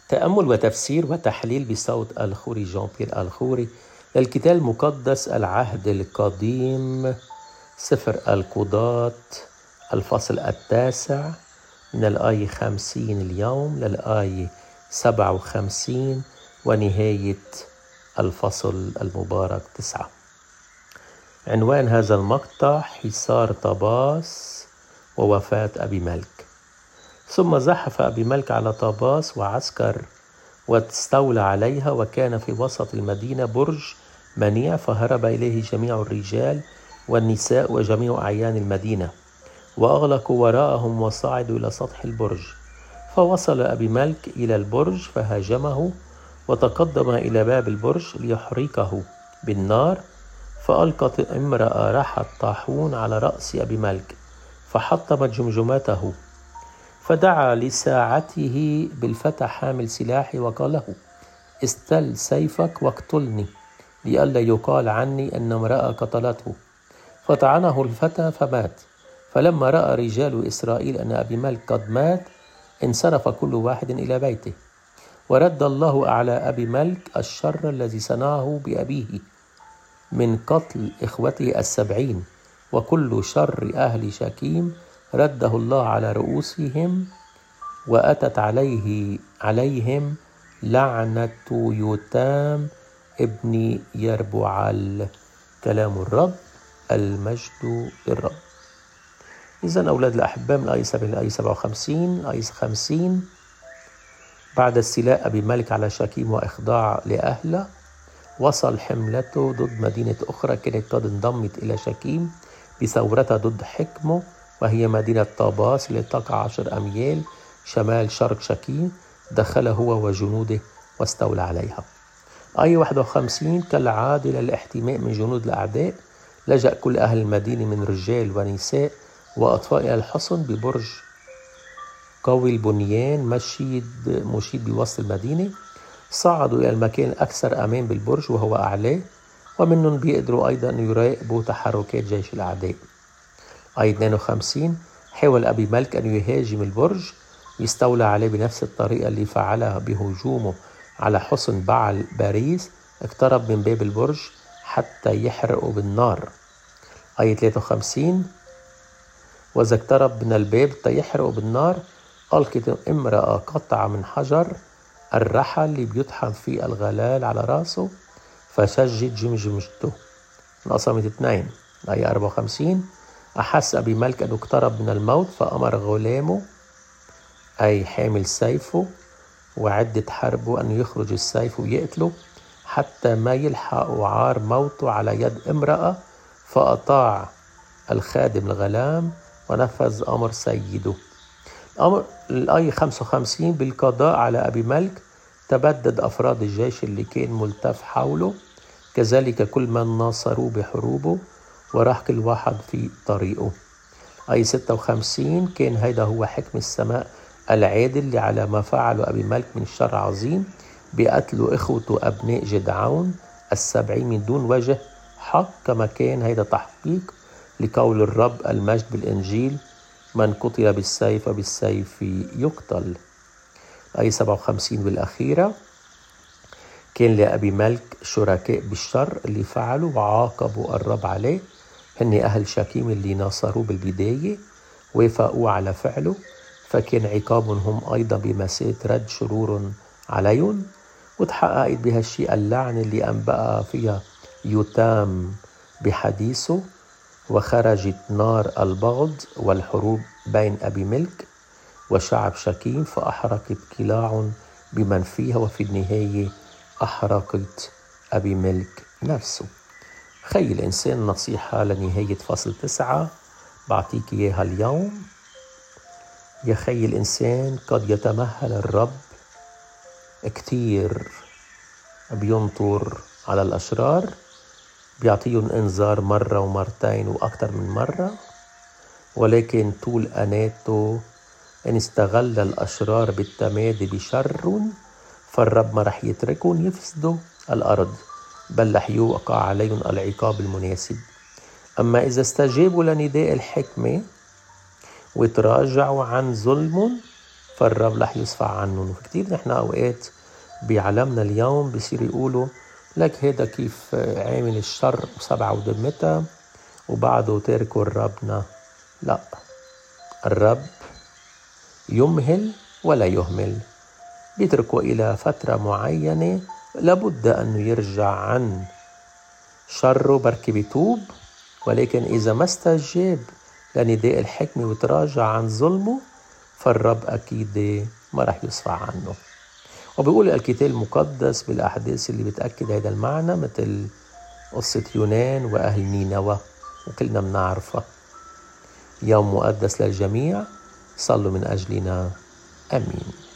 تأمل وتفسير وتحليل بصوت الخوري جان بيير الخوري للكتاب المقدس العهد القديم، سفر القضاة، الفصل 9 من الآية 50 اليوم للآية 57 ونهاية الفصل المبارك 9. عنوان هذا المقطع: حصار طاباس ووفاة أبي ملك. ثم زحف أبي ملك على طاباس وعسكر واستولى عليها، وكان في وسط المدينة برج منيع، فهرب إليه جميع الرجال والنساء وجميع أعيان المدينة، وأغلقوا وراءهم وصعدوا إلى سطح البرج. فوصل أبي ملك إلى البرج فهاجمه، وتقدم إلى باب البرج ليحرقه بالنار، فألقت امرأة رحت طاحون على رأس أبي ملك فحطمت جمجمته، فدعا لساعته بالفتى حامل سلاحي وقال له: استل سيفك واقتلني، لئلا يقال عني أن امرأة قتلته. فطعنه الفتى فمات. فلما رأى رجال إسرائيل أن أبي ملك قد مات، انصرف كل واحد إلى بيته. ورد الله على أبي ملك الشر الذي صنعه بأبيه من قتل إخوته 70، وكل شر أهل شكيم رده الله على رؤوسهم، وأتت عليهم لعنة يوتام ابن يربعل. كلام الرب، المجد للرب. إذن أولاد الأحباء، من آية 7 إلى آية 57. آية 50: بعد استيلاء أبي ملك على شكيم وإخضاع لأهله، وصل حملته ضد مدينة أخرى كانت قد انضمت إلى شكيم بثورتها ضد حكمه، وهي مدينة طاباس التي تقع 10 أميال شمال شرق شكيم. دخل هو وجنوده واستولى عليها. آية 51: كالعادة للاحتماء من جنود الأعداء، لجأ كل أهل المدينة من رجال ونساء وأطفال إلى الحصن ببرج قوي البنيان مشيد بوسط المدينة. صعدوا إلى المكان الأكثر أمان بالبرج وهو أعلاه، ومنهم بيقدروا أيضا أن يراقبوا تحركات جيش الأعداء. آية 52: حاول أبي ملك أن يهاجم البرج ويستولى عليه بنفس الطريقة اللي فعلها بهجومه على حصن بعل باريس. اقترب من باب البرج حتى يحرقه بالنار. آية 53: وإذا اقترب من الباب حتى يحرقه بالنار، ألقت امرأة قطعة من حجر الرحل اللي بيطحن فيه الغلال على رأسه، فشجت جمجمته. انقسمت 2. آية 54: أحس أبي ملك أنه اقترب من الموت، فأمر غلامه أي حامل سيفه وعدة حربه أن يخرج السيف ويقتله حتى ما يلحق وعار موته على يد امرأة. فأطاع الخادم الغلام ونفذ أمر سيده. الآية 55: بالقضاء على أبي ملك تبدد أفراد الجيش اللي كان ملتف حوله، كذلك كل من ناصروه بحروبه، وراح كل واحد في طريقه. آية 56: كان هيدا هو حكم السماء العادل اللي على ما فعله أبي ملك من شر عظيم بقتلوا إخوته أبناء جدعون 70 من دون وجه حق، كما كان هيدا تحقيق لقول الرب المجد بالإنجيل: من قتل بالسيف وبالسيف يقتل. آية 57 بالأخيرة: كان لأبي ملك شركاء بالشر اللي فعلوا وعاقبوا الرب عليه، هن أهل شكيم اللي ناصروه بالبداية وافقوا على فعله، فكان عقابهم هم أيضا بمثابة رد شرور عليهم. وتحققت بهالشيء اللعنة اللي أنبأ فيها يوتام بحديثه: وخرجت نار البغض والحروب بين أبي ملك وشعب شكيم، فأحرقت قلاع بمن فيها، وفي النهاية أحرقت أبي ملك نفسه. خي الإنسان نصيحة لنهاية فصل 9 بعطيك إياها اليوم. يا خي الإنسان، قد يتمهل الرب كتير، بينطر على الأشرار، بيعطيهم إنذار مرة ومرتين وأكتر من مرة، ولكن طول أناته إن استغل الأشرار بالتمادي بشر، فالرب ما رح يتركهم يفسدوا الأرض، بل رح يوقع عليهم العقاب المناسب. أما إذا استجابوا لنداء الحكمة وتراجعوا عن ظلمهم، فالرب رح يصفع عنهم. وكتير نحن أوقات بعالمنا اليوم بصير يقولوا لك هيدا كيف عامل الشر وسبعة ودمتها وبعده تاركوا ربنا. لا، الرب يمهل ولا يهمل، بيتركه إلى فترة معينة، لابد أنه يرجع عن شره، بركي بيتوب، ولكن إذا ما استجاب لنداء الحكمة وتراجع عن ظلمه فالرب أكيد ما رح يصفع عنه. وبيقول الكتاب المقدس بالأحداث اللي بتأكد هذا المعنى، مثل قصة يونان وأهل نينوى وكلنا بنعرفها. يوم مقدس للجميع، صلوا من أجلنا، آمين.